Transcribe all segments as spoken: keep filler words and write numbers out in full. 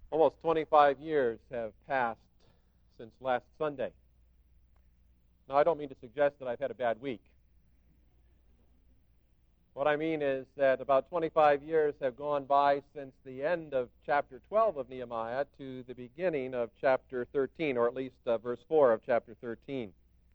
Almost twenty-five years have passed since last Sunday. Now, I don't mean to suggest that I've had a bad week. What I mean is that about twenty-five years have gone by since the end of chapter twelve of Nehemiah to the beginning of chapter thirteen, or at least uh, verse four of chapter thirteen.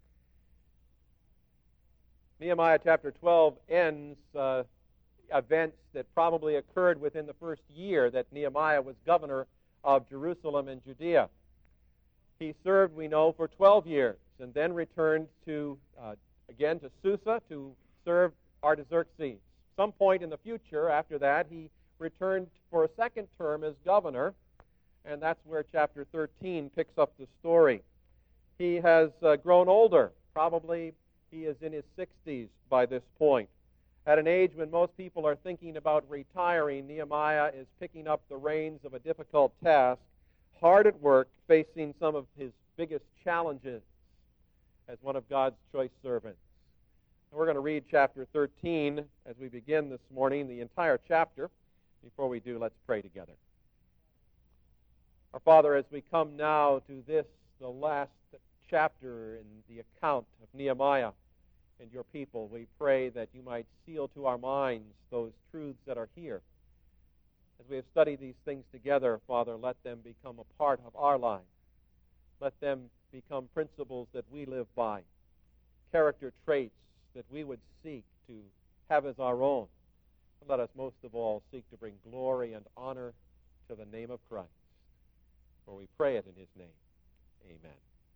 Nehemiah chapter twelve ends uh, events that probably occurred within the first year that Nehemiah was governor of Jerusalem and Judea. He served, we know, for twelve years and then returned to uh, again to Susa to serve Artaxerxes. Some point in the future after that, he returned for a second term as governor, and that's where chapter thirteen picks up the story. He has uh, grown older. Probably he is in his sixties by this point. At an age when most people are thinking about retiring, Nehemiah is picking up the reins of a difficult task, hard at work, facing some of his biggest challenges as one of God's choice servants. And we're going to read chapter thirteen as we begin this morning, the entire chapter. Before we do, let's pray together. Our Father, as we come now to this, the last chapter in the account of Nehemiah and your people, we pray that you might seal to our minds those truths that are here. As we have studied these things together, Father, let them become a part of our lives. Let them become principles that we live by, character traits that we would seek to have as our own. And let us most of all seek to bring glory and honor to the name of Christ. For we pray it in his name. Amen.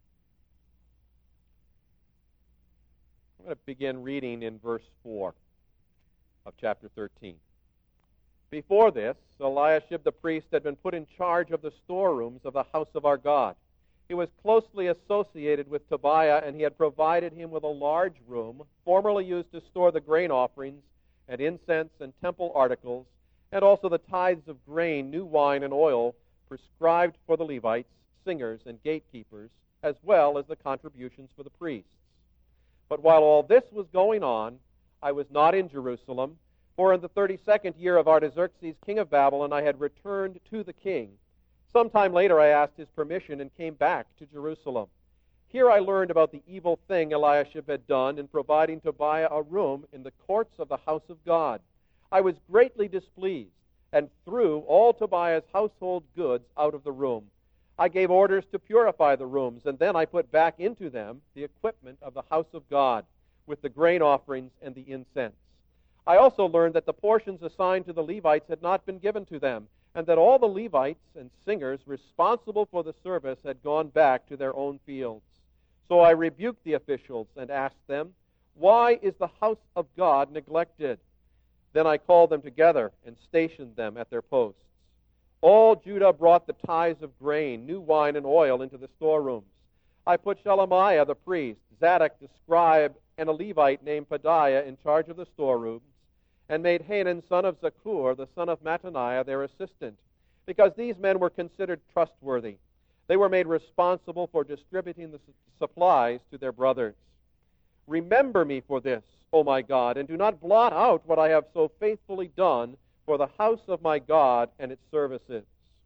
I'm going to begin reading in verse four of chapter thirteen. Before this, Eliashib the priest had been put in charge of the storerooms of the house of our God. He was closely associated with Tobiah, and he had provided him with a large room, formerly used to store the grain offerings and incense and temple articles, and also the tithes of grain, new wine, and oil prescribed for the Levites, singers, and gatekeepers, as well as the contributions for the priests. But while all this was going on, I was not in Jerusalem, for in the thirty-second year of Artaxerxes, king of Babylon, I had returned to the king. Sometime later I asked his permission and came back to Jerusalem. Here I learned about the evil thing Eliashib had done in providing Tobiah a room in the courts of the house of God. I was greatly displeased and threw all Tobiah's household goods out of the room. I gave orders to purify the rooms, and then I put back into them the equipment of the house of God, with the grain offerings and the incense. I also learned that the portions assigned to the Levites had not been given to them, and that all the Levites and singers responsible for the service had gone back to their own fields. So I rebuked the officials and asked them, "Why is the house of God neglected?" Then I called them together and stationed them at their posts. All Judah brought the tithes of grain, new wine, and oil into the storerooms. I put Shelemiah the priest, Zadok the scribe, and a Levite named Pedaiah in charge of the storerooms, and made Hanan son of Zakur, the son of Mattaniah, their assistant, because these men were considered trustworthy. They were made responsible for distributing the supplies to their brothers. Remember me for this, O my God, and do not blot out what I have so faithfully done for the house of my God and its services.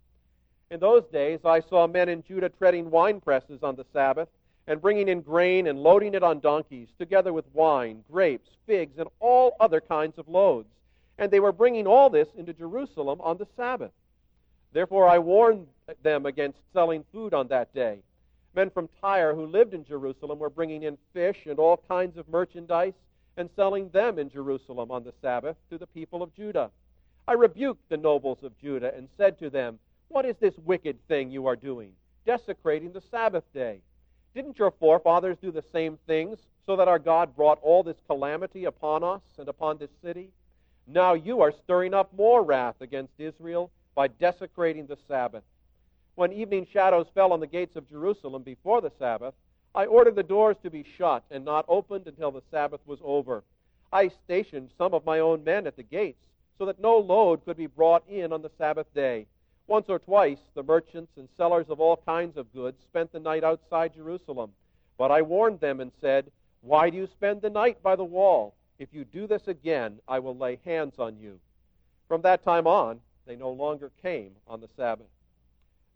In those days I saw men in Judah treading wine presses on the Sabbath, and bringing in grain and loading it on donkeys, together with wine, grapes, figs, and all other kinds of loads. And they were bringing all this into Jerusalem on the Sabbath. Therefore I warned them against selling food on that day. Men from Tyre who lived in Jerusalem were bringing in fish and all kinds of merchandise and selling them in Jerusalem on the Sabbath to the people of Judah. I rebuked the nobles of Judah and said to them, "What is this wicked thing you are doing, desecrating the Sabbath day? Didn't your forefathers do the same things, so that our God brought all this calamity upon us and upon this city? Now you are stirring up more wrath against Israel by desecrating the Sabbath." When evening shadows fell on the gates of Jerusalem before the Sabbath, I ordered the doors to be shut and not opened until the Sabbath was over. I stationed some of my own men at the gates, so that no load could be brought in on the Sabbath day. Once or twice, the merchants and sellers of all kinds of goods spent the night outside Jerusalem. But I warned them and said, "Why do you spend the night by the wall? If you do this again, I will lay hands on you." From that time on, they no longer came on the Sabbath.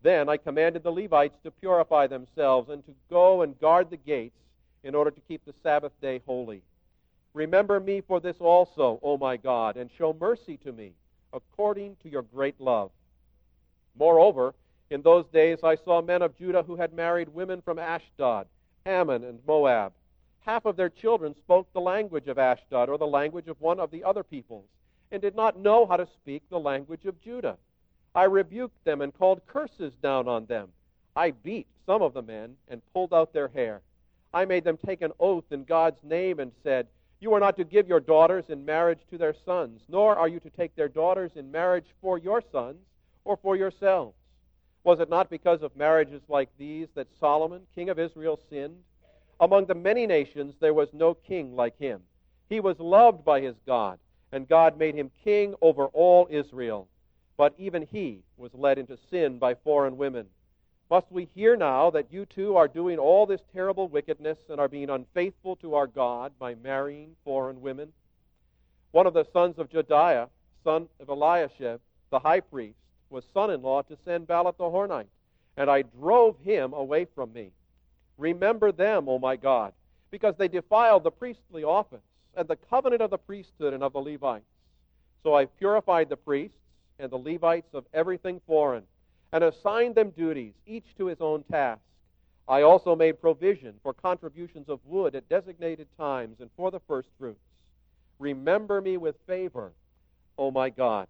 Then I commanded the Levites to purify themselves and to go and guard the gates in order to keep the Sabbath day holy. Remember me for this also, O my God, and show mercy to me, according to your great love. Moreover, in those days I saw men of Judah who had married women from Ashdod, Ammon, and Moab. Half of their children spoke the language of Ashdod, or the language of one of the other peoples, and did not know how to speak the language of Judah. I rebuked them and called curses down on them. I beat some of the men and pulled out their hair. I made them take an oath in God's name and said, You are not to give your daughters in marriage to their sons, nor are you to take their daughters in marriage for your sons or for yourselves. Was it not because of marriages like these that Solomon, king of Israel, sinned? Among the many nations there was no king like him. He was loved by his God, and God made him king over all Israel. But even he was led into sin by foreign women. Must we hear now that you too are doing all this terrible wickedness and are being unfaithful to our God by marrying foreign women? One of the sons of Jediah, son of Eliashib, the high priest, was son-in-law to Sanballat the Hornite, and I drove him away from me. Remember them, O my God, because they defiled the priestly office and the covenant of the priesthood and of the Levites. So I purified the priests and the Levites of everything foreign, and assigned them duties, each to his own task. I also made provision for contributions of wood at designated times and for the firstfruits. Remember me with favor, O my God.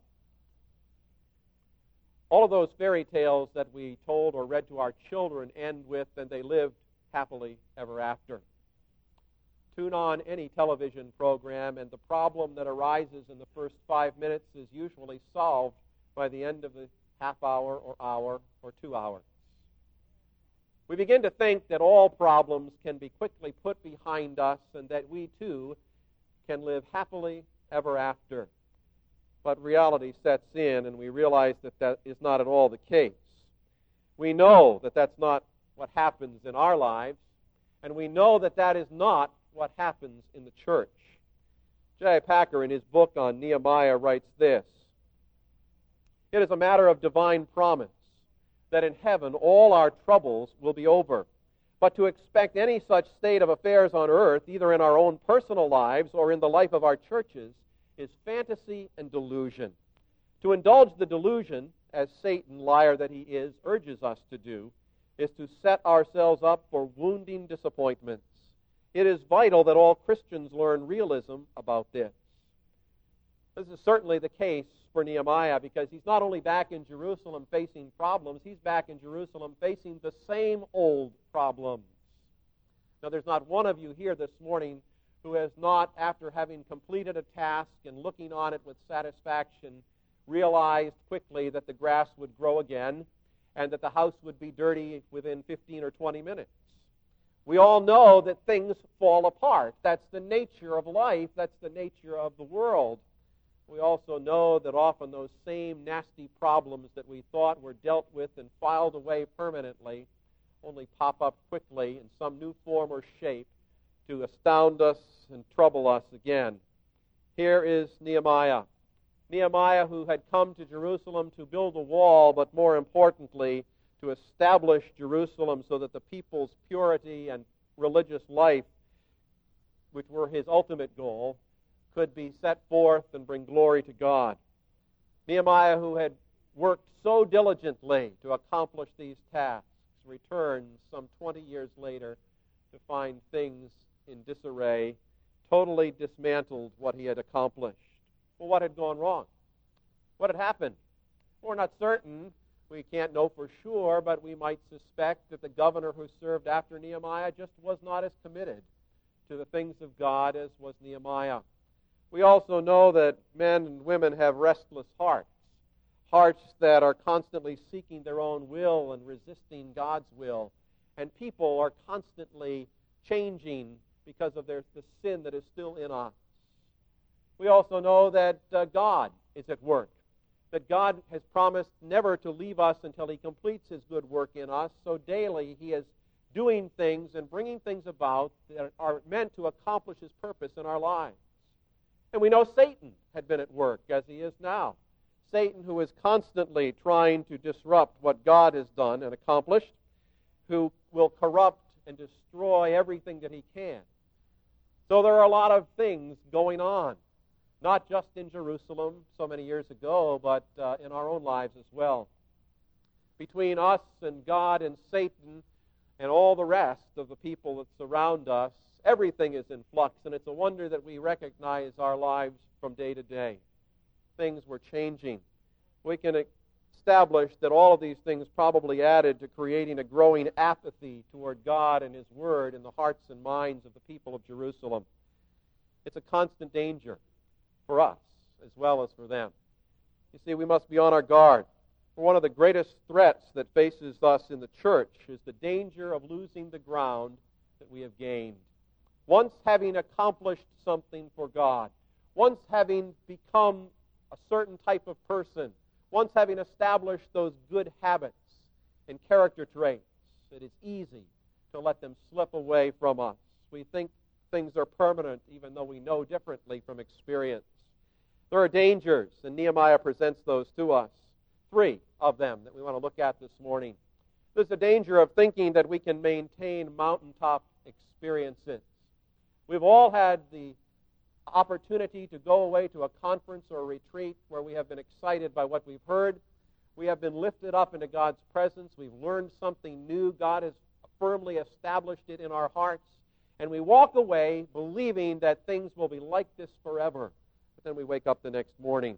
All of those fairy tales that we told or read to our children end with, and they lived happily ever after. Tune on any television program, and the problem that arises in the first five minutes is usually solved by the end of the half hour or hour or two hours. We begin to think that all problems can be quickly put behind us and that we too can live happily ever after. But reality sets in, and we realize that that is not at all the case. We know that that's not what happens in our lives, and we know that that is not what happens in the church. J I. Packer, in his book on Nehemiah, writes this: It is a matter of divine promise that in heaven all our troubles will be over. But to expect any such state of affairs on earth, either in our own personal lives or in the life of our churches, is fantasy and delusion. To indulge the delusion, as Satan, liar that he is, urges us to do, is to set ourselves up for wounding disappointments. It is vital that all Christians learn realism about this. This is certainly the case for Nehemiah, because he's not only back in Jerusalem facing problems, he's back in Jerusalem facing the same old problems. Now, there's not one of you here this morning who has not, after having completed a task and looking on it with satisfaction, realized quickly that the grass would grow again and that the house would be dirty within fifteen or twenty minutes. We all know that things fall apart. That's the nature of life. That's the nature of the world. We also know that often those same nasty problems that we thought were dealt with and filed away permanently only pop up quickly in some new form or shape to astound us and trouble us again. Here is Nehemiah. Nehemiah, who had come to Jerusalem to build a wall, but more importantly, to establish Jerusalem so that the people's purity and religious life, which were his ultimate goal, could be set forth and bring glory to God. Nehemiah, who had worked so diligently to accomplish these tasks, returns some twenty years later to find things in disarray, totally dismantled what he had accomplished. Well, what had gone wrong? What had happened? We're not certain. We can't know for sure, but we might suspect that the governor who served after Nehemiah just was not as committed to the things of God as was Nehemiah. We also know that men and women have restless hearts, hearts that are constantly seeking their own will and resisting God's will, and people are constantly changing because of their, the sin that is still in us. We also know that uh, God is at work, that God has promised never to leave us until he completes his good work in us, so daily he is doing things and bringing things about that are meant to accomplish his purpose in our lives. And we know Satan had been at work, as he is now. Satan, who is constantly trying to disrupt what God has done and accomplished, who will corrupt and destroy everything that he can. So there are a lot of things going on, not just in Jerusalem so many years ago, but uh, in our own lives as well. Between us and God and Satan and all the rest of the people that surround us, everything is in flux, and it's a wonder that we recognize our lives from day to day. Things were changing. We can establish that all of these things probably added to creating a growing apathy toward God and His Word in the hearts and minds of the people of Jerusalem. It's a constant danger for us as well as for them. You see, we must be on our guard. For one of the greatest threats that faces us in the church is the danger of losing the ground that we have gained. Once having accomplished something for God, once having become a certain type of person, once having established those good habits and character traits, it is easy to let them slip away from us. We think things are permanent even though we know differently from experience. There are dangers, and Nehemiah presents those to us. Three of them that we want to look at this morning. There's a danger of thinking that we can maintain mountaintop experiences. We've all had the opportunity to go away to a conference or a retreat where we have been excited by what we've heard. We have been lifted up into God's presence. We've learned something new. God has firmly established it in our hearts. And we walk away believing that things will be like this forever. But then we wake up the next morning.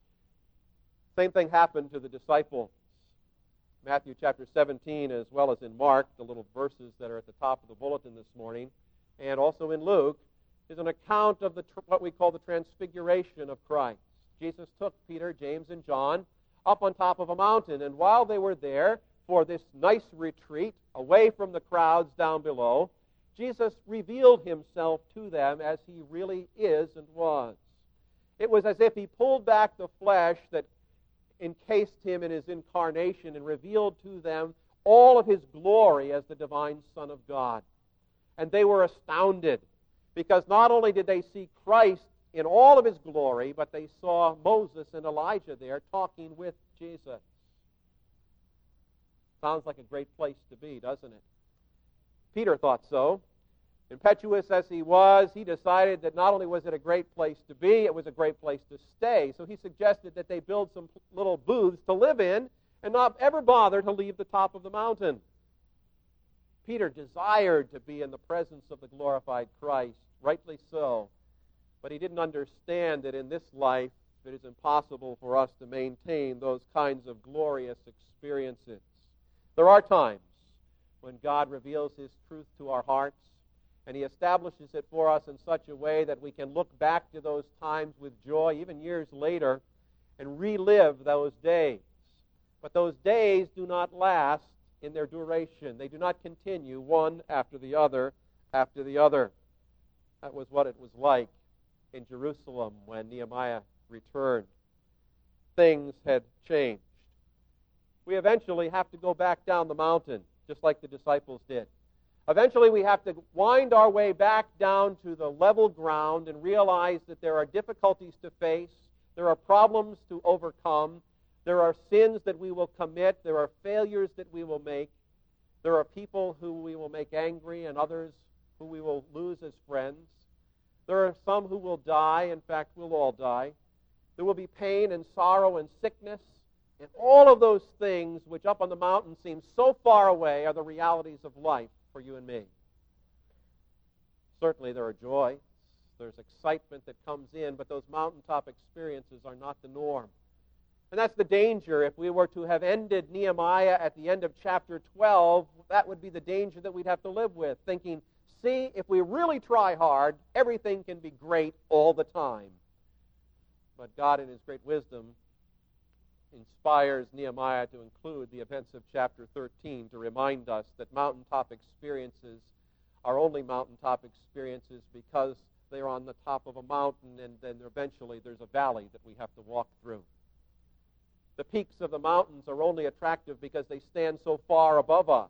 Same thing happened to the disciples. Matthew chapter seventeen, as well as in Mark, the little verses that are at the top of the bulletin this morning, and also in Luke, is an account of the what we call the transfiguration of Christ. Jesus took Peter, James, and John up on top of a mountain, and while they were there for this nice retreat, away from the crowds down below, Jesus revealed himself to them as he really is and was. It was as if he pulled back the flesh that encased him in his incarnation and revealed to them all of his glory as the divine Son of God. And they were astounded, because not only did they see Christ in all of his glory, but they saw Moses and Elijah there talking with Jesus. Sounds like a great place to be, doesn't it? Peter thought so. Impetuous as he was, he decided that not only was it a great place to be, it was a great place to stay. So he suggested that they build some little booths to live in and not ever bother to leave the top of the mountain. Peter desired to be in the presence of the glorified Christ, rightly so, but he didn't understand that in this life it is impossible for us to maintain those kinds of glorious experiences. There are times when God reveals His truth to our hearts, and He establishes it for us in such a way that we can look back to those times with joy, even years later, and relive those days. But those days do not last in their duration. They do not continue one after the other after the other. That was what it was like in Jerusalem when Nehemiah returned. Things had changed. We eventually have to go back down the mountain, just like the disciples did. Eventually we have to wind our way back down to the level ground and realize that there are difficulties to face, there are problems to overcome, there are sins that we will commit, there are failures that we will make, there are people who we will make angry and others who we will lose as friends. There are some who will die. In fact, we'll all die. There will be pain and sorrow and sickness. And all of those things which up on the mountain seem so far away are the realities of life for you and me. Certainly there are joys. There's excitement that comes in, but those mountaintop experiences are not the norm. And that's the danger. If we were to have ended Nehemiah at the end of chapter twelve, that would be the danger that we'd have to live with, thinking, see, if we really try hard, everything can be great all the time. But God, in His great wisdom, inspires Nehemiah to include the events of chapter thirteen to remind us that mountaintop experiences are only mountaintop experiences because they're on the top of a mountain, and then eventually there's a valley that we have to walk through. The peaks of the mountains are only attractive because they stand so far above us.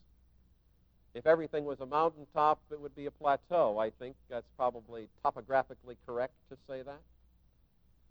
If everything was a mountaintop, it would be a plateau. I think that's probably topographically correct to say that.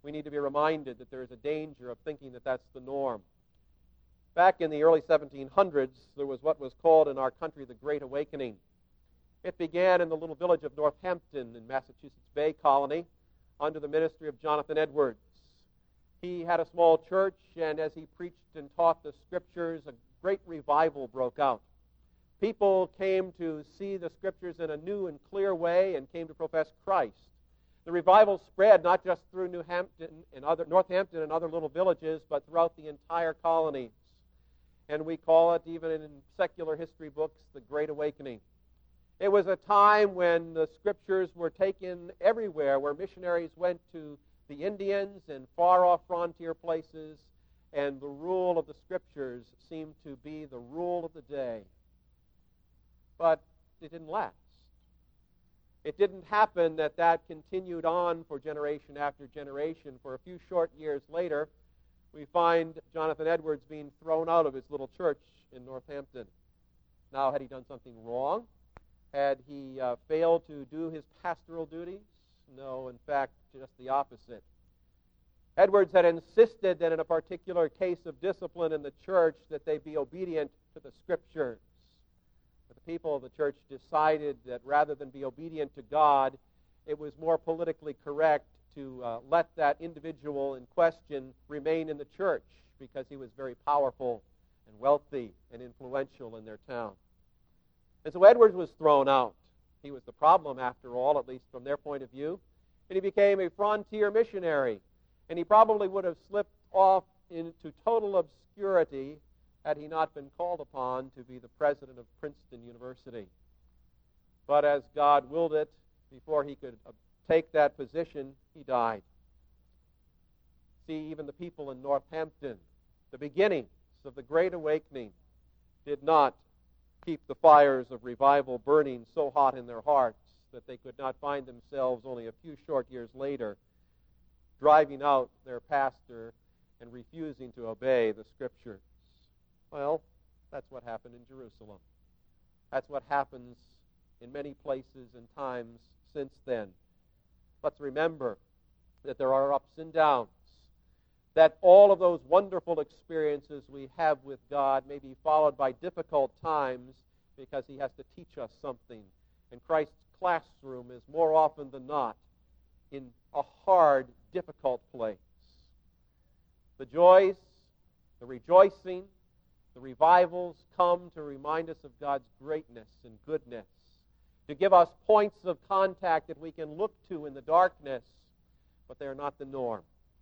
we need to be reminded that there is a danger of thinking that that's the norm. Back in the early seventeen hundreds, there was what was called in our country the Great Awakening. It began in the little village of Northampton in Massachusetts Bay Colony under the ministry of Jonathan Edwards. He had a small church, and as he preached and taught the Scriptures, a great revival broke out. People came to see the Scriptures in a new and clear way and came to profess Christ. The revival spread not just through New Hampton and other, Northampton and other little villages, but throughout the entire colonies. And we call it, even in secular history books, the Great Awakening. It was a time when the Scriptures were taken everywhere, where missionaries went to the Indians and far-off frontier places, and the rule of the Scriptures seemed to be the rule of the day. But it didn't last. It didn't happen that that continued on for generation after generation. For a few short years later, we find Jonathan Edwards being thrown out of his little church in Northampton. Now, had he done something wrong? Had he uh, failed to do his pastoral duties? No, in fact, just the opposite. Edwards had insisted that in a particular case of discipline in the church that they be obedient to the Scriptures. But the people of the church decided that rather than be obedient to God, it was more politically correct to uh, let that individual in question remain in the church because he was very powerful and wealthy and influential in their town. And so Edwards was thrown out. He was the problem, after all, at least from their point of view. And he became a frontier missionary. And he probably would have slipped off into total obscurity had he not been called upon to be the president of Princeton University. But as God willed it, before he could take that position, he died. See, even the people in Northampton, the beginnings of the Great Awakening, did not keep the fires of revival burning so hot in their hearts that they could not find themselves only a few short years later driving out their pastor and refusing to obey the Scriptures. Well, that's what happened in Jerusalem. That's what happens in many places and times since then. Let's remember that there are ups and downs, that all of those wonderful experiences we have with God may be followed by difficult times because he has to teach us something. And Christ's classroom is more often than not in a hard, difficult place. The joys, the rejoicing, the revivals come to remind us of God's greatness and goodness, to give us points of contact that we can look to in the darkness, but they are not the norm.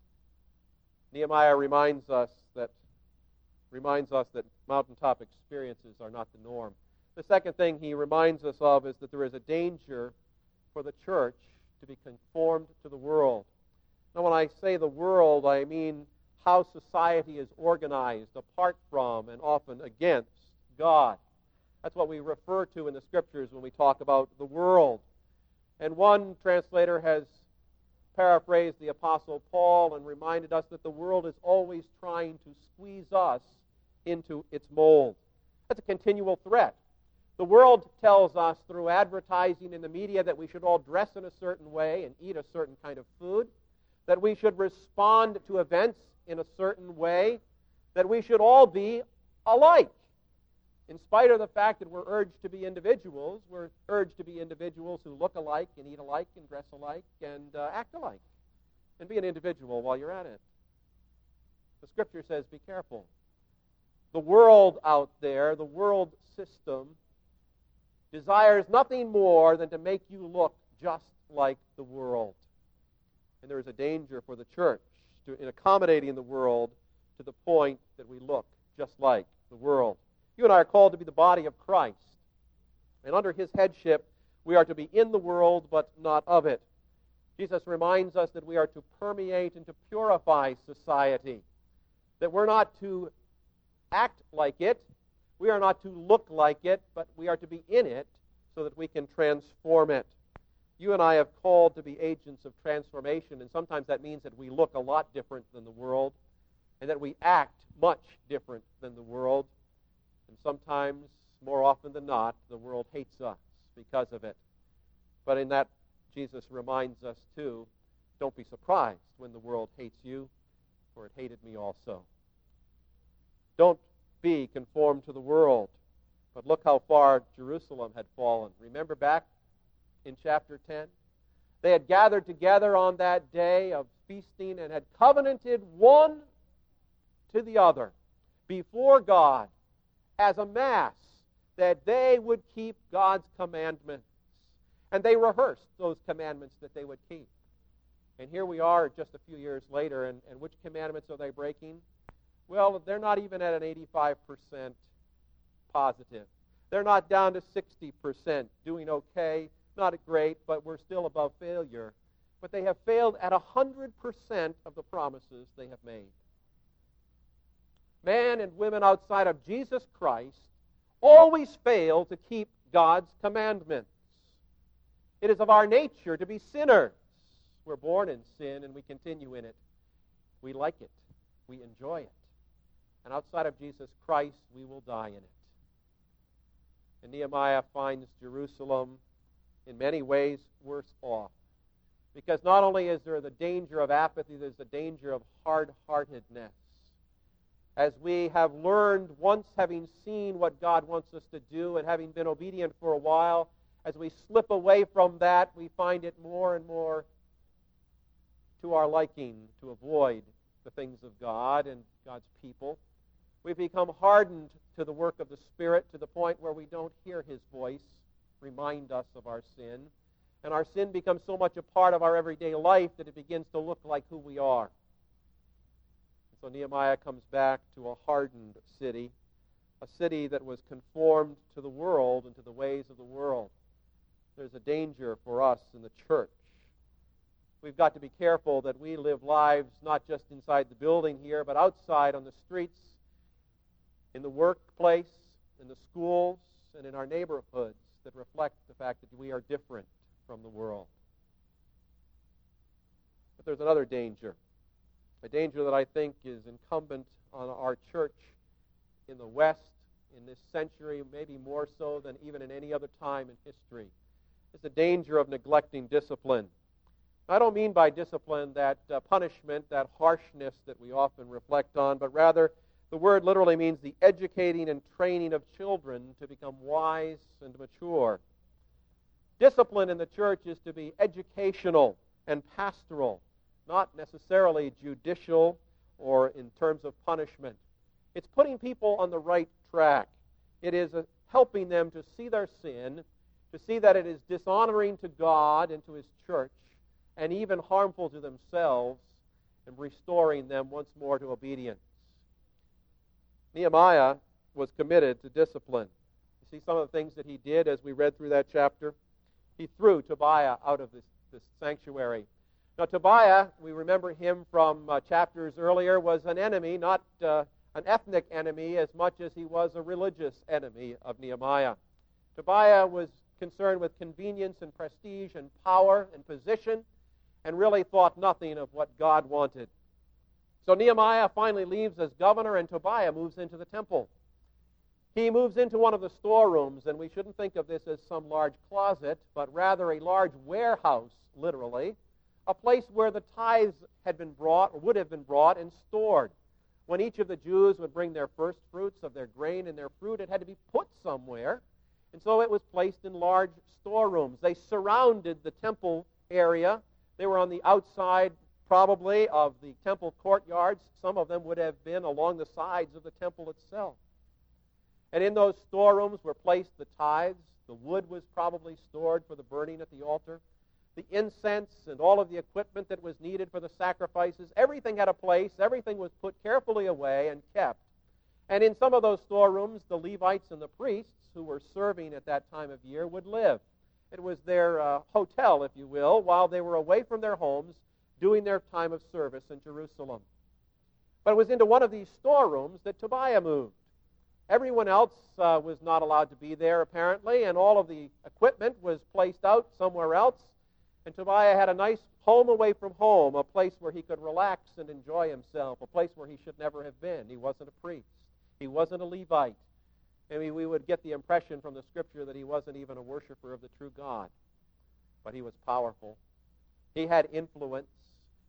Nehemiah reminds us that reminds us that mountaintop experiences are not the norm. The second thing he reminds us of is that there is a danger for the church to be conformed to the world. Now, when I say the world, I mean how society is organized apart from and often against God. That's what we refer to in the Scriptures when we talk about the world. And one translator has paraphrased the Apostle Paul and reminded us that the world is always trying to squeeze us into its mold. That's a continual threat. The world tells us through advertising in the media that we should all dress in a certain way and eat a certain kind of food, that we should respond to events in a certain way, that we should all be alike. In spite of the fact that we're urged to be individuals, we're urged to be individuals who look alike and eat alike and dress alike and uh, act alike. And be an individual while you're at it. The Scripture says, be careful. The world out there, the world system, desires nothing more than to make you look just like the world. And there is a danger for the church to, in accommodating the world to the point that we look just like the world. You and I are called to be the body of Christ. And under his headship, we are to be in the world, but not of it. Jesus reminds us that we are to permeate and to purify society, that we're not to act like it, we are not to look like it, but we are to be in it so that we can transform it. You and I have called to be agents of transformation, and sometimes that means that we look a lot different than the world, and that we act much different than the world. And sometimes, more often than not, the world hates us because of it. But in that, Jesus reminds us, too, Don't be surprised when the world hates you, for it hated me also. Don't be conformed to the world, but look how far Jerusalem had fallen. Remember back in chapter ten? They had gathered together on that day of feasting and had covenanted one to the other before God as a mass that they would keep God's commandments. And they rehearsed those commandments that they would keep. And here we are just a few years later, and, and which commandments are they breaking? Well, they're not even at an eighty-five percent positive. They're not down to sixty percent doing okay, not great, but we're still above failure. But they have failed at one hundred percent of the promises they have made. Men and women outside of Jesus Christ always fail to keep God's commandments. It is of our nature to be sinners. We're born in sin and we continue in it. We like it. We enjoy it. And outside of Jesus Christ, we will die in it. And Nehemiah finds Jerusalem in many ways worse off. Because not only is there the danger of apathy, there's the danger of hard-heartedness. As we have learned, once having seen what God wants us to do and having been obedient for a while, as we slip away from that, we find it more and more to our liking to avoid the things of God and God's people. We've become hardened to the work of the Spirit to the point where we don't hear His voice remind us of our sin. And our sin becomes so much a part of our everyday life that it begins to look like who we are. So Nehemiah comes back to a hardened city, a city that was conformed to the world and to the ways of the world. There's a danger for us in the church. We've got to be careful that we live lives not just inside the building here, but outside on the streets, in the workplace, in the schools, and in our neighborhoods that reflect the fact that we are different from the world. But there's another danger. A danger that I think is incumbent on our church in the West in this century, maybe more so than even in any other time in history. It's the danger of neglecting discipline. I don't mean by discipline that uh, punishment, that harshness that we often reflect on, but rather the word literally means the educating and training of children to become wise and mature. Discipline in the church is to be educational and pastoral, not necessarily judicial or in terms of punishment. It's putting people on the right track. It is uh, helping them to see their sin, to see that it is dishonoring to God and to His church, and even harmful to themselves, and restoring them once more to obedience. Nehemiah was committed to discipline. You see some of the things that he did as we read through that chapter? He threw Tobiah out of this, this sanctuary. Now, Tobiah, we remember him from uh, chapters earlier, was an enemy, not uh, an ethnic enemy as much as he was a religious enemy of Nehemiah. Tobiah was concerned with convenience and prestige and power and position, and really thought nothing of what God wanted. So Nehemiah finally leaves as governor, and Tobiah moves into the temple. He moves into one of the storerooms, and we shouldn't think of this as some large closet, but rather a large warehouse, literally, a place where the tithes had been brought, or would have been brought, and stored. When each of the Jews would bring their first fruits of their grain and their fruit, it had to be put somewhere, and so it was placed in large storerooms. They surrounded the temple area. They were on the outside, probably, of the temple courtyards. Some of them would have been along the sides of the temple itself. And in those storerooms were placed the tithes. The wood was probably stored for the burning at the altar. The incense and all of the equipment that was needed for the sacrifices. Everything had a place. Everything was put carefully away and kept. And in some of those storerooms, the Levites and the priests who were serving at that time of year would live. It was their uh, hotel, if you will, while they were away from their homes doing their time of service in Jerusalem. But it was into one of these storerooms that Tobiah moved. Everyone else uh, was not allowed to be there, apparently, and all of the equipment was placed out somewhere else. And Tobiah had a nice home away from home, a place where he could relax and enjoy himself, a place where he should never have been. He wasn't a priest. He wasn't a Levite. I mean, we would get the impression from the Scripture that he wasn't even a worshiper of the true God. But he was powerful. He had influence.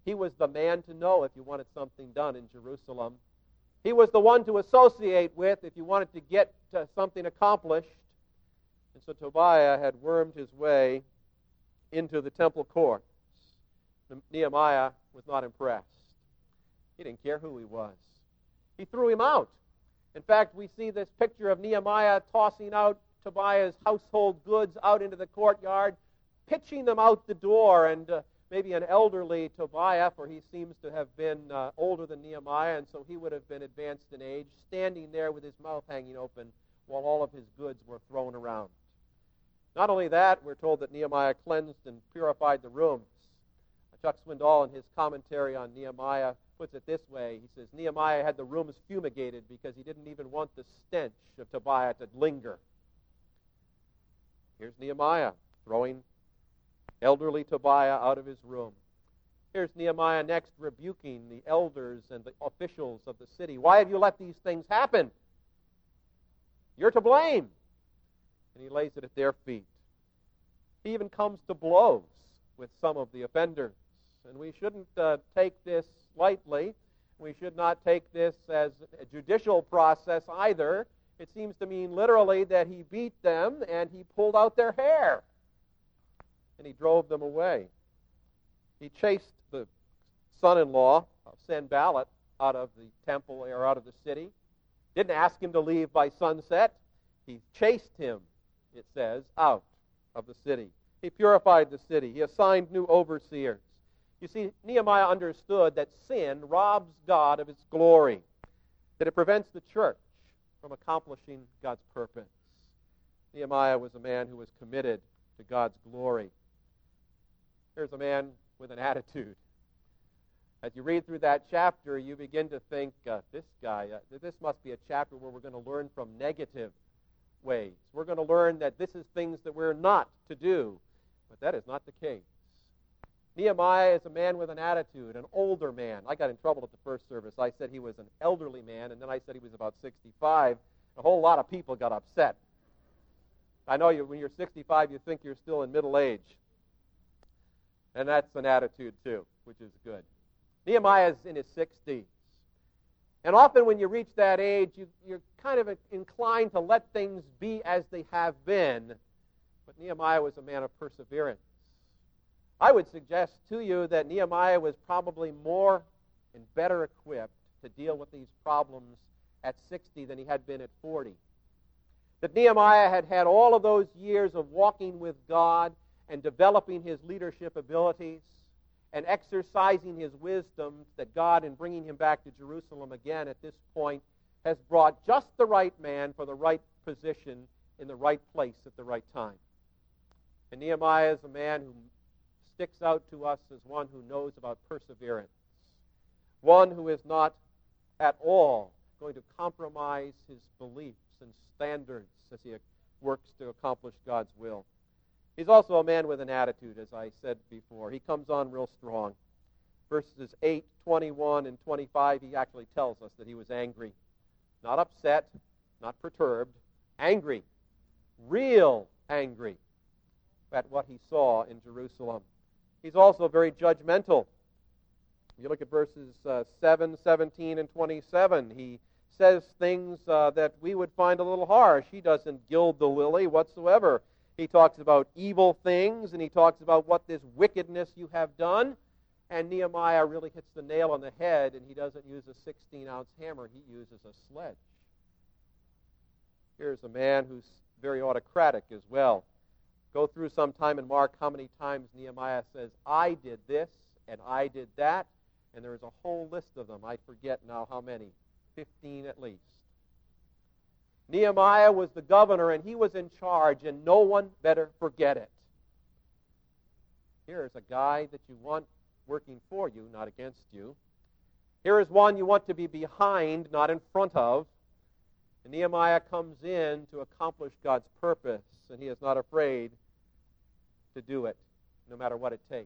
He was the man to know if you wanted something done in Jerusalem. He was the one to associate with if you wanted to get uh, something accomplished. And so Tobiah had wormed his way into the temple courts. Nehemiah was not impressed. He didn't care who he was. He threw him out. In fact, we see this picture of Nehemiah tossing out Tobiah's household goods out into the courtyard, pitching them out the door, and uh, maybe an elderly Tobiah, for he seems to have been uh, older than Nehemiah, and so he would have been advanced in age, standing there with his mouth hanging open while all of his goods were thrown around. Not only that, we're told that Nehemiah cleansed and purified the rooms. Chuck Swindoll, in his commentary on Nehemiah, puts it this way. He says, Nehemiah had the rooms fumigated because he didn't even want the stench of Tobiah to linger. Here's Nehemiah throwing elderly Tobiah out of his room. Here's Nehemiah next rebuking the elders and the officials of the city. Why have you let these things happen? You're to blame. And he lays it at their feet. He even comes to blows with some of the offenders. And we shouldn't uh, take this lightly. We should not take this as a judicial process either. It seems to mean literally that he beat them and he pulled out their hair. And he drove them away. He chased the son-in-law of Sanballat out of the temple or out of the city. Didn't ask him to leave by sunset. He chased him, it says, out of the city. He purified the city. He assigned new overseers. You see, Nehemiah understood that sin robs God of its glory, that it prevents the church from accomplishing God's purpose. Nehemiah was a man who was committed to God's glory. Here's a man with an attitude. As you read through that chapter, you begin to think, uh, this guy, uh, this must be a chapter where we're going to learn from negative ways. We're going to learn that this is things that we're not to do. But that is not the case. Nehemiah is a man with an attitude, an older man. I got in trouble at the first service. I said he was an elderly man, and then I said he was about sixty-five. A whole lot of people got upset. I know you, when you're sixty-five, you think you're still in middle age. And that's an attitude, too, which is good. Nehemiah is in his sixties. And often when you reach that age, you, you're kind of inclined to let things be as they have been. But Nehemiah was a man of perseverance. I would suggest to you that Nehemiah was probably more and better equipped to deal with these problems at sixty than he had been at forty. That Nehemiah had had all of those years of walking with God and developing his leadership abilities and exercising his wisdom, that God, in bringing him back to Jerusalem again at this point, has brought just the right man for the right position in the right place at the right time. And Nehemiah is a man who sticks out to us as one who knows about perseverance, one who is not at all going to compromise his beliefs and standards as he works to accomplish God's will. He's also a man with an attitude, as I said before. He comes on real strong. Verses eight, twenty-one, and twenty-five, he actually tells us that he was angry. Not upset, not perturbed, angry, real angry at what he saw in Jerusalem. He's also very judgmental. You look at verses uh, seven, seventeen, and twenty-seven. He says things uh, that we would find a little harsh. He doesn't gild the lily whatsoever. He talks about evil things, and he talks about what this wickedness you have done. And Nehemiah really hits the nail on the head, and he doesn't use a sixteen-ounce hammer. He uses a sledge. Here's a man who's very autocratic as well. Go through some time and mark how many times Nehemiah says, I did this, and I did that, and there's a whole list of them. I forget now how many. Fifteen at least. Nehemiah was the governor, and he was in charge, and no one better forget it. Here is a guy that you want working for you, not against you. Here is one you want to be behind, not in front of. And Nehemiah comes in to accomplish God's purpose, and he is not afraid to do it, no matter what it takes.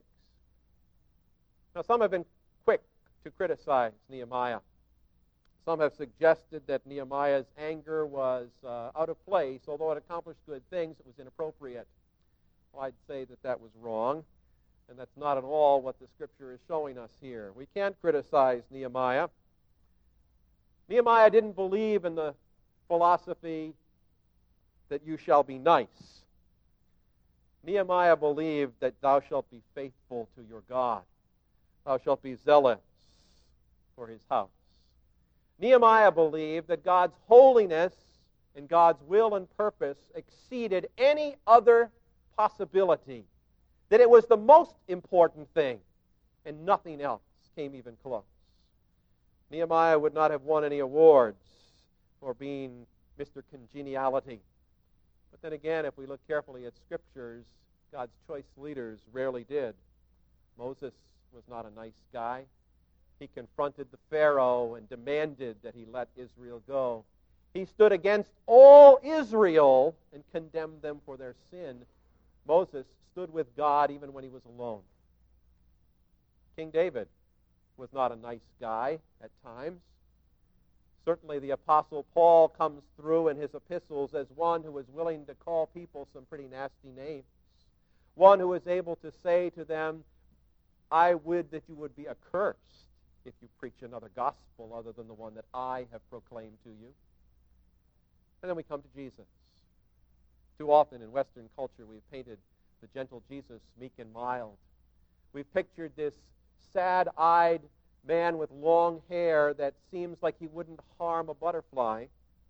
Now, some have been quick to criticize Nehemiah. Some have suggested that Nehemiah's anger was uh, out of place. Although it accomplished good things, it was inappropriate. Well, I'd say that that was wrong. And that's not at all what the Scripture is showing us here. We can't criticize Nehemiah. Nehemiah didn't believe in the philosophy that you shall be nice. Nehemiah believed that thou shalt be faithful to your God. Thou shalt be zealous for his house. Nehemiah believed that God's holiness and God's will and purpose exceeded any other possibility, that it was the most important thing, and nothing else came even close. Nehemiah would not have won any awards for being Mister Congeniality. But then again, if we look carefully at Scriptures, God's choice leaders rarely did. Moses was not a nice guy. He confronted the Pharaoh and demanded that he let Israel go. He stood against all Israel and condemned them for their sin. Moses stood with God even when he was alone. King David was not a nice guy at times. Certainly the Apostle Paul comes through in his epistles as one who was willing to call people some pretty nasty names. One who was able to say to them, I would that you would be accursed if you preach another gospel other than the one that I have proclaimed to you. And then we come to Jesus. Too often in Western culture we've painted the gentle Jesus meek and mild. We've pictured this sad-eyed man with long hair that seems like he wouldn't harm a butterfly.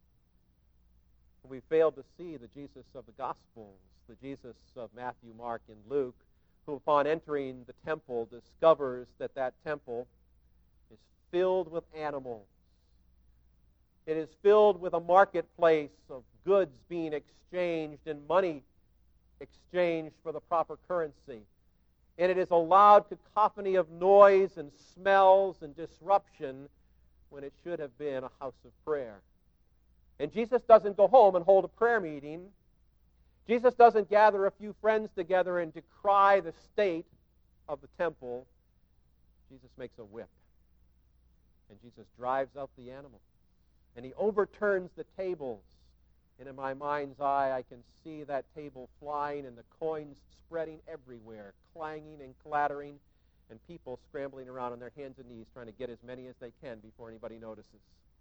We failed to see the Jesus of the Gospels, the Jesus of Matthew, Mark, and Luke, who upon entering the temple discovers that that temple is filled with animals. It is filled with a marketplace of goods being exchanged and money exchanged for the proper currency. And it is a loud cacophony of noise and smells and disruption when it should have been a house of prayer. And Jesus doesn't go home and hold a prayer meeting. Jesus doesn't gather a few friends together and decry the state of the temple. Jesus makes a whip. And Jesus drives out the animals. And he overturns the tables. And in my mind's eye, I can see that table flying and the coins spreading everywhere, clanging and clattering, and people scrambling around on their hands and knees trying to get as many as they can before anybody notices.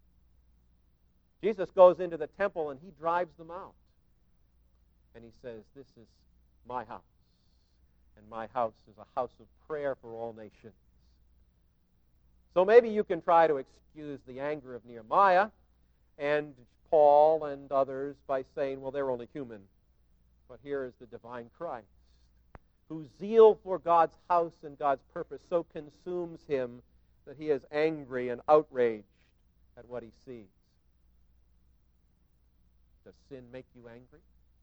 Jesus goes into the temple and he drives them out. And he says, this is my house. And my house is a house of prayer for all nations. So maybe you can try to excuse the anger of Nehemiah and Paul and others by saying, well, they're only human. But here is the divine Christ, whose zeal for God's house and God's purpose so consumes him that he is angry and outraged at what he sees. Does sin make you angry?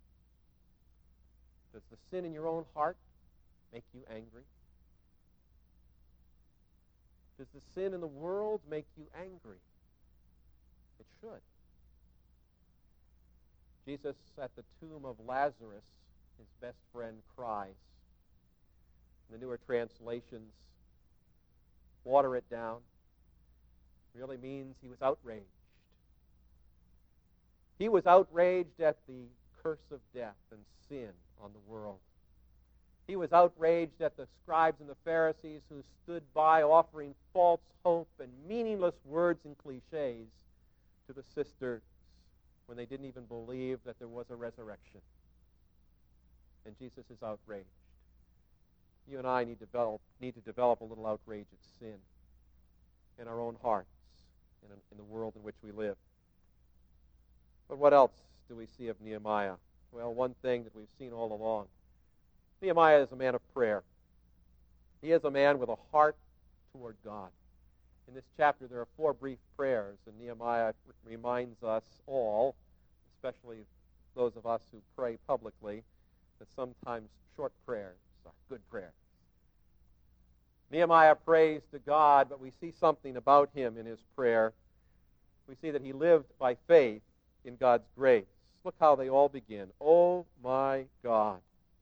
Does the sin in your own heart make you angry? Does the sin in the world make you angry? It should. Jesus, at the tomb of Lazarus, his best friend, cries. In the newer translations, water it down. Really means he was outraged. He was outraged at the curse of death and sin on the world. He was outraged at the scribes and the Pharisees who stood by offering false hope and meaningless words and cliches to the sisters when they didn't even believe that there was a resurrection. And Jesus is outraged. You and I need to develop, need to develop a little outrage at sin in our own hearts and in, in the world in which we live. But what else do we see of Nehemiah? Well, one thing that we've seen all along. Nehemiah is a man of prayer. He is a man with a heart toward God. In this chapter, there are four brief prayers, and Nehemiah reminds us all, especially those of us who pray publicly, that sometimes short prayers are good prayers. Nehemiah prays to God, but we see something about him in his prayer. We see that he lived by faith in God's grace. Look how they all begin. Oh, my God.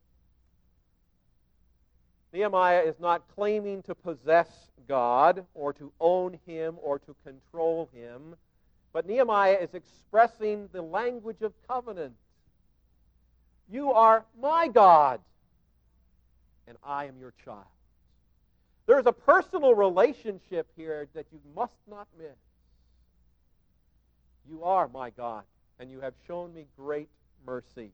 Nehemiah is not claiming to possess God or to own him or to control him, but Nehemiah is expressing the language of covenant. You are my God, and I am your child. There is a personal relationship here that you must not miss. You are my God, and you have shown me great mercy.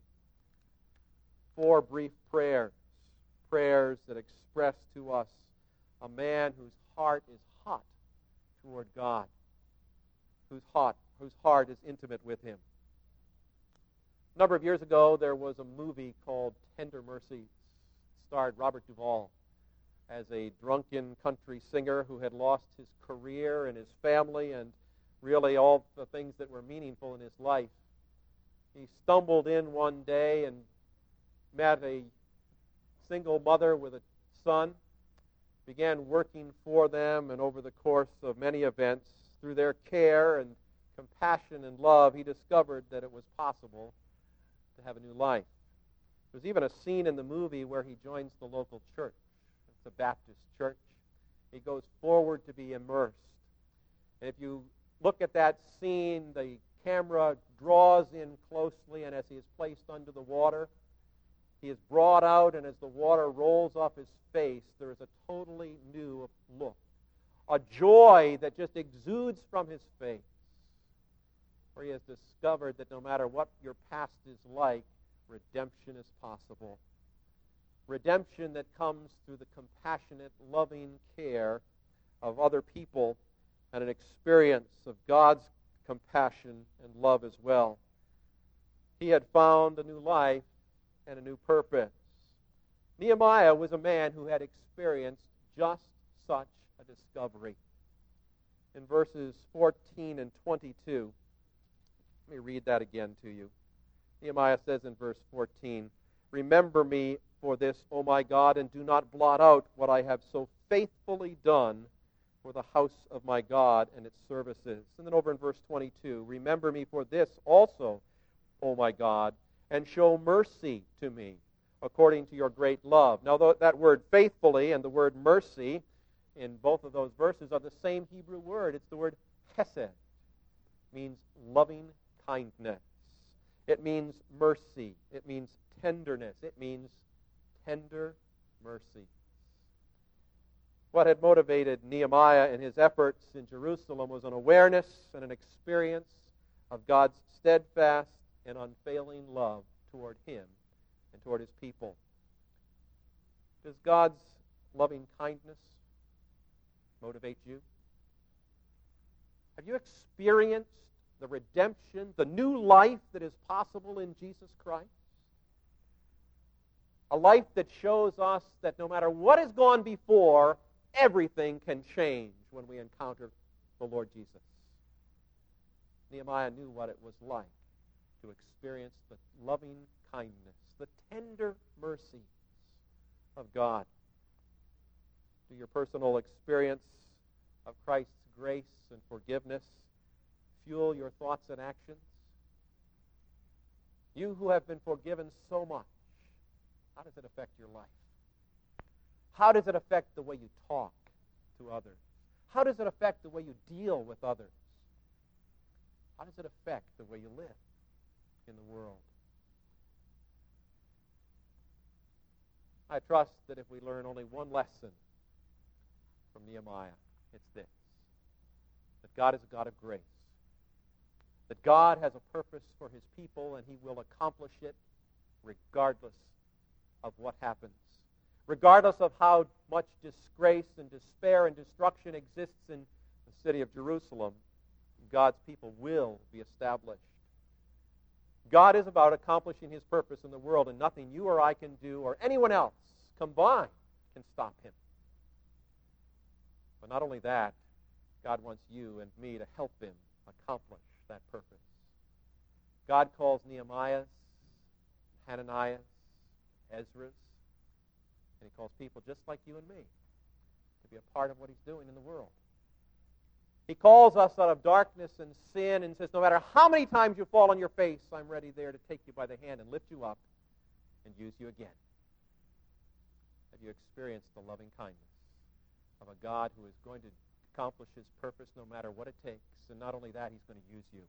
Four brief prayers, prayers that express to us a man whose heart is hot toward God, whose heart, whose heart is intimate with him. A number of years ago, there was a movie called Tender Mercies. It starred Robert Duvall as a drunken country singer who had lost his career and his family and really all the things that were meaningful in his life. He stumbled in one day and met a single mother with a son, began working for them, and over the course of many events, through their care and compassion and love, he discovered that it was possible to have a new life. There's even a scene in the movie where he joins the local church. It's a Baptist church. He goes forward to be immersed. And if you look at that scene, the camera draws in closely, and as he is placed under the water, he is brought out, and as the water rolls off his face, there is a totally new look, a joy that just exudes from his face, where he has discovered that no matter what your past is like, redemption is possible. Redemption that comes through the compassionate, loving care of other people and an experience of God's compassion and love as well. He had found a new life and a new purpose. Nehemiah was a man who had experienced just such a discovery. In verses fourteen and twenty-two, let me read that again to you. Nehemiah says in verse fourteen, "Remember me for this, O my God, and do not blot out what I have so faithfully done for the house of my God and its services." And then over in verse twenty-two, "Remember me for this also, O my God, and show mercy to me according to your great love." Now, that word faithfully and the word mercy in both of those verses are the same Hebrew word. It's the word hesed. It means loving kindness. It means mercy. It means tenderness. It means tender mercy. What had motivated Nehemiah in his efforts in Jerusalem was an awareness and an experience of God's steadfast and unfailing love toward him and toward his people. Does God's loving kindness motivate you? Have you experienced the redemption, the new life that is possible in Jesus Christ? A life that shows us that no matter what has gone before, everything can change when we encounter the Lord Jesus. Nehemiah knew what it was like to experience the loving kindness, the tender mercies of God. Do your personal experience of Christ's grace and forgiveness fuel your thoughts and actions? You who have been forgiven so much, how does it affect your life? How does it affect the way you talk to others? How does it affect the way you deal with others? How does it affect the way you live in the world? I trust that if we learn only one lesson from Nehemiah, it's this: that God is a God of grace, that God has a purpose for his people, and he will accomplish it regardless of what happens, regardless of how much disgrace and despair and destruction exists in the city of Jerusalem. God's people will be established. God is about accomplishing his purpose in the world, and nothing you or I can do or anyone else combined can stop him. But not only that, God wants you and me to help him accomplish that purpose. God calls Nehemiah, Hananiah, Ezra, and he calls people just like you and me to be a part of what he's doing in the world. He calls us out of darkness and sin and says, no matter how many times you fall on your face, I'm ready there to take you by the hand and lift you up and use you again. Have you experienced the loving kindness of a God who is going to accomplish his purpose no matter what it takes? And not only that, he's going to use you.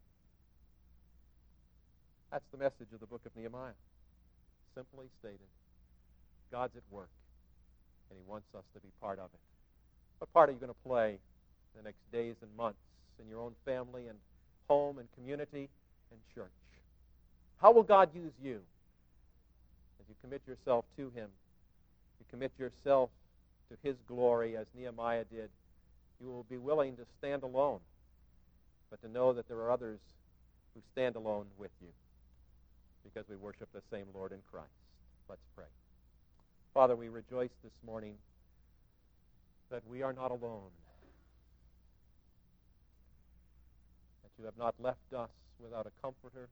That's the message of the book of Nehemiah. Simply stated, God's at work. and He wants us to be part of it. What part are you going to play the next days and months in your own family and home and community and church? How will God use you as you commit yourself to Him? You commit yourself to His glory as Nehemiah did. You will be willing to stand alone, but to know that there are others who stand alone with you because we worship the same Lord in Christ. Let's pray. Father, we rejoice this morning that we are not alone, that you have not left us without a comforter,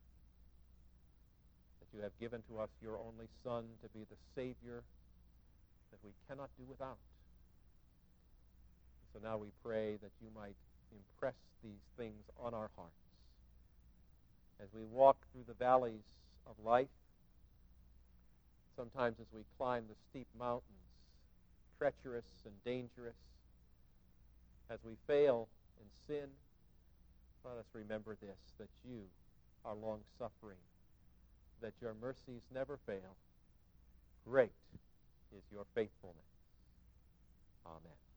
that you have given to us your only Son to be the Savior that we cannot do without. So now we pray that you might impress these things on our hearts as we walk through the valleys of life, sometimes as we climb the steep mountains, treacherous and dangerous, as we fail in sin. Let us remember this, that you are long-suffering, that your mercies never fail. Great is your faithfulness. Amen.